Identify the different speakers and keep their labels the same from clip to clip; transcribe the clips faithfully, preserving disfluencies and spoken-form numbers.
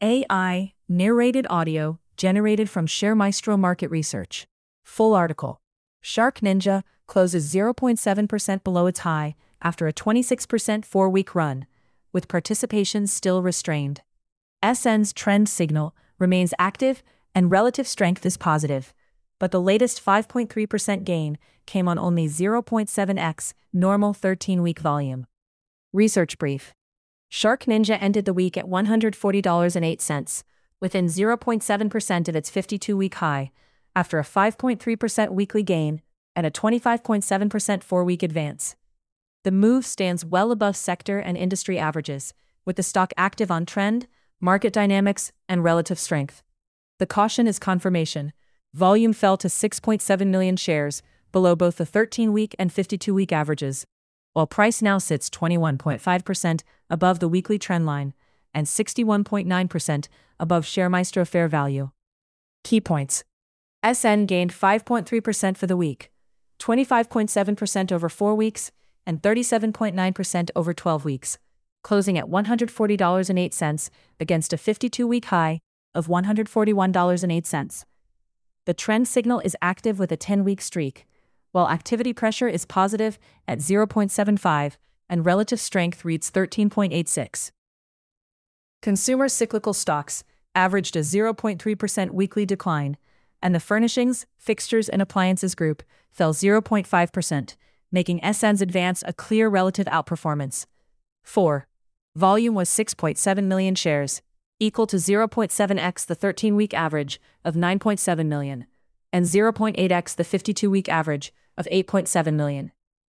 Speaker 1: A I, narrated audio, generated from ShareMaestro Market Research. Full article. Shark Ninja closes zero point seven percent below its high after a twenty-six percent four-week run, with participation still restrained. S N's trend signal remains active and relative strength is positive, but the latest five point three percent gain came on only zero point seven x normal thirteen-week volume. Research brief. Shark Ninja ended the week at one hundred forty dollars and eight cents, within zero point seven percent of its fifty-two-week high, after a five point three percent weekly gain and a twenty-five point seven percent four-week advance. The move stands well above sector and industry averages, with the stock active on trend, market dynamics, and relative strength. The caution is confirmation. Volume fell to six point seven million shares, below both the thirteen-week and fifty-two-week averages, while price now sits twenty-one point five percent above the weekly trend line and sixty-one point nine percent above ShareMaestro fair value. Key points. S N gained five point three percent for the week, twenty-five point seven percent over four weeks, and thirty-seven point nine percent over twelve weeks, closing at one hundred forty dollars and eight cents against a fifty-two-week high of one hundred forty-one dollars and eight cents. The trend signal is active with a ten-week streak, while activity pressure is positive at zero point seven five and relative strength reads thirteen point eight six. Consumer cyclical stocks averaged a zero point three percent weekly decline, and the furnishings, fixtures, and appliances group fell zero point five percent, making S N's advance a clear relative outperformance. four. Volume was six point seven million shares, equal to zero point seven x the thirteen-week average of nine point seven million, and zero point eight x the fifty-two-week average of eight point seven million.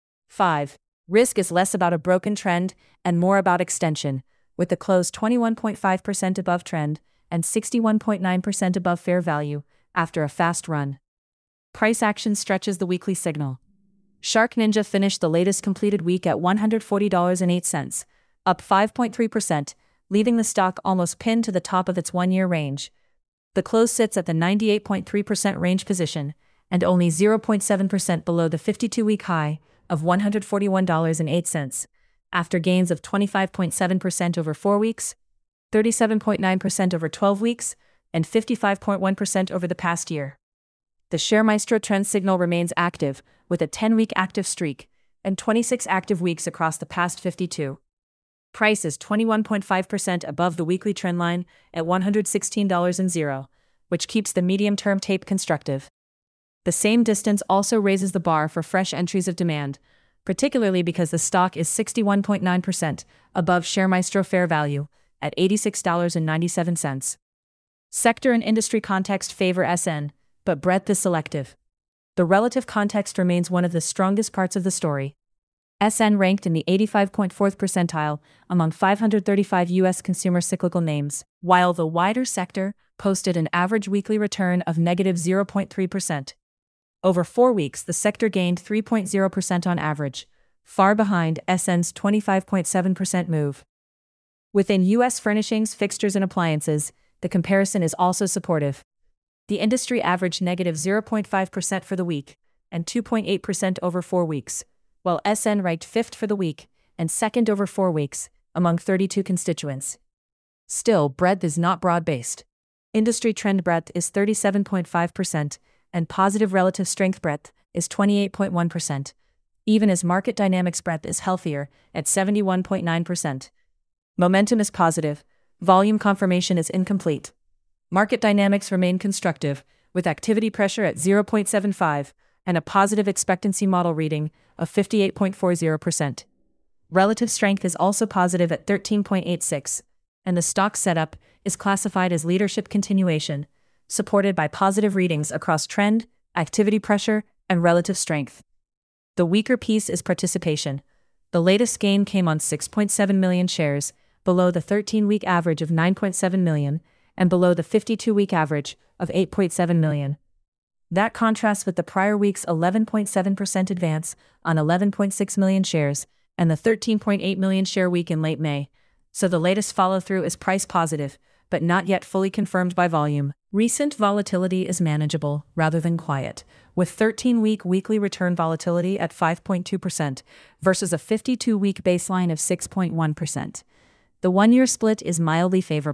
Speaker 1: five. Risk is less about a broken trend and more about extension, with the close twenty-one point five percent above trend and sixty-one point nine percent above fair value after a fast run. Price action stretches the weekly signal. Shark Ninja finished the latest completed week at one hundred forty dollars and eight cents, up five point three percent, leaving the stock almost pinned to the top of its one-year range. The close sits at the ninety-eight point three percent range position and only zero point seven percent below the fifty-two-week high of one hundred forty-one dollars and eight cents, after gains of twenty-five point seven percent over four weeks, thirty-seven point nine percent over twelve weeks, and fifty-five point one percent over the past year. The ShareMaestro trend signal remains active, with a ten-week active streak and twenty-six active weeks across the past fifty-two. Price is twenty-one point five percent above the weekly trend line at one hundred sixteen dollars and zero, which keeps the medium-term tape constructive. The same distance also raises the bar for fresh entries of demand, particularly because the stock is sixty-one point nine percent above ShareMaestro fair value at eighty-six dollars and ninety-seven cents. Sector and industry context favor S N, but breadth is selective. The relative context remains one of the strongest parts of the story. S N ranked in the eighty-five point fourth percentile among five hundred thirty-five U S consumer cyclical names, while the wider sector posted an average weekly return of negative zero point three percent. Over four weeks, the sector gained three point zero percent on average, far behind S N's twenty-five point seven percent move. Within U S furnishings, fixtures, and appliances, the comparison is also supportive. The industry averaged negative zero point five percent for the week and two point eight percent over four weeks, while S N ranked fifth for the week and second over four weeks among thirty-two constituents. Still, breadth is not broad-based. Industry trend breadth is thirty-seven point five percent, and positive relative strength breadth is twenty-eight point one percent, even as market dynamics breadth is healthier at seventy-one point nine percent. Momentum is positive, volume confirmation is incomplete. Market dynamics remain constructive, with activity pressure at zero point seven five and a positive expectancy model reading of fifty-eight point four zero percent. Relative strength is also positive at thirteen point eight six, and the stock setup is classified as leadership continuation, supported by positive readings across trend, activity pressure, and relative strength. The weaker piece is participation. The latest gain came on six point seven million shares, below the thirteen-week average of nine point seven million, and below the fifty-two-week average of eight point seven million. That contrasts with the prior week's eleven point seven percent advance on eleven point six million shares and the thirteen point eight million share week in late May, so the latest follow-through is price positive, but not yet fully confirmed by volume. Recent volatility is manageable rather than quiet, with thirteen-week weekly return volatility at five point two percent versus a fifty-two-week baseline of six point one percent. The one-year split is mildly favorable,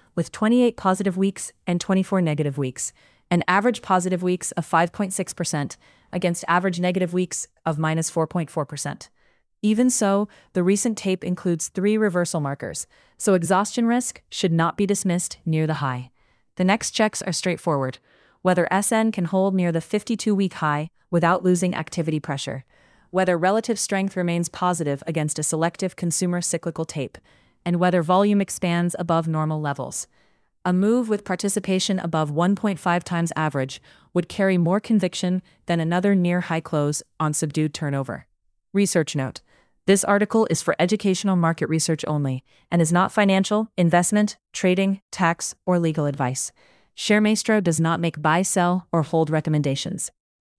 Speaker 1: with twenty-eight positive weeks and twenty-four negative weeks, and average positive weeks of five point six percent against average negative weeks of minus four point four percent. Even so, the recent tape includes three reversal markers, so exhaustion risk should not be dismissed near the high. The next checks are straightforward: whether S N can hold near the fifty-two-week high without losing activity pressure, whether relative strength remains positive against a selective consumer cyclical tape, and whether volume expands above normal levels. A move with participation above one point five times average would carry more conviction than another near-high close on subdued turnover. Research note: this article is for educational market research only and is not financial, investment, trading, tax, or legal advice. ShareMaestro does not make buy, sell, or hold recommendations.